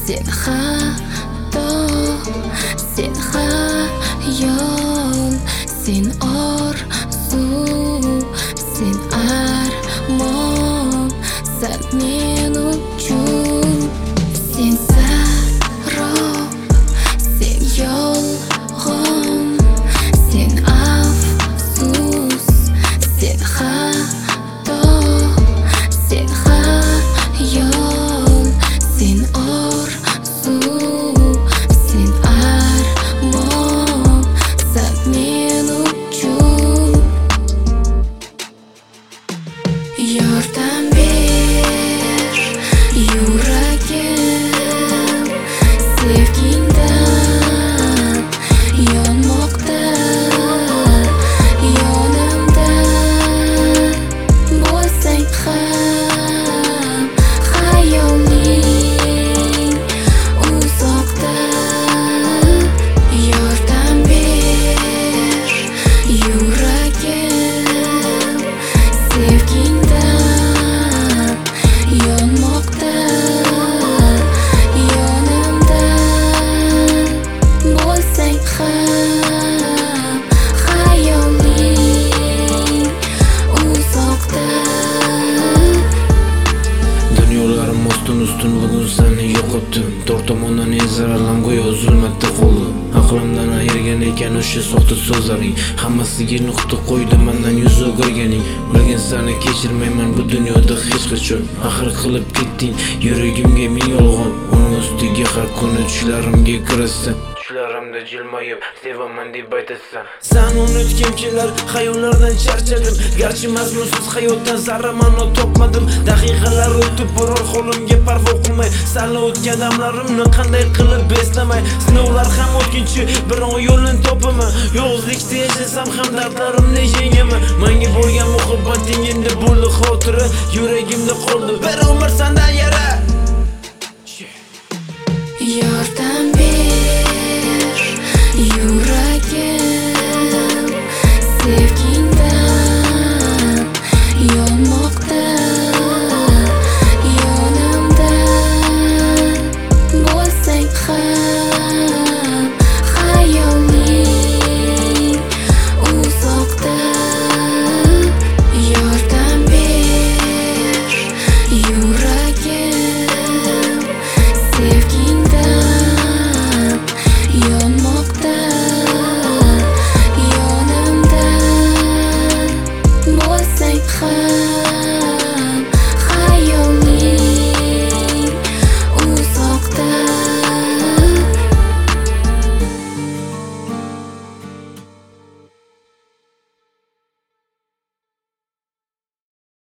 Sen xato, sen xayol, sen orzu, sen armon, sen men uchun. Sen sarob, sen yolg'on, sen afsus, sen xato, sen xayol, sen orzu, sen armon, sen men uchun. Yordam ber yuragim, sevgingdan yonmoqda, yonimda bo'lsang ham xayoling uzoqda. Yordam ber yuragim, sevgingdan yonmoqda, yonimda bo'lsang ham xayoling uzoqda. Dunyolarim ustun bugun seni yo'qotdim. To'rt tomondan ezaralam go'yo zulmatda qoldim. Aqlimdan ayirgan ekan o'sha soxta so'zlaring. Hammasiga nuqta qo'ydi mendan yuz o'girganing. Bilgan seni kechirmayman bu dunyoda hech qachon. Axir qilib ketding yuragimga ming yolg'on. Uning ustiga har kuni tushlarimga kirasan. Tushlarimda jilmayib sevaman deb aytasan. Sen unutgimchilar xayollardan charchadim. Garchi mazmunsiz hayotdan zarra ma'no topmadim. Daqiqalar o'tib borar holimga parvo qilmay, sal o'tgan damlarimni qanday qilib eslamay. Sinovlar ham o'tkinchi, biroq yo'lini topaman. Yolg'izlikda yashasam ham dardlarimni yengaman. Menga bo'lgan muhabbating endi bo'ldi xotira, yuragimda qoldi bir umr sendan yara.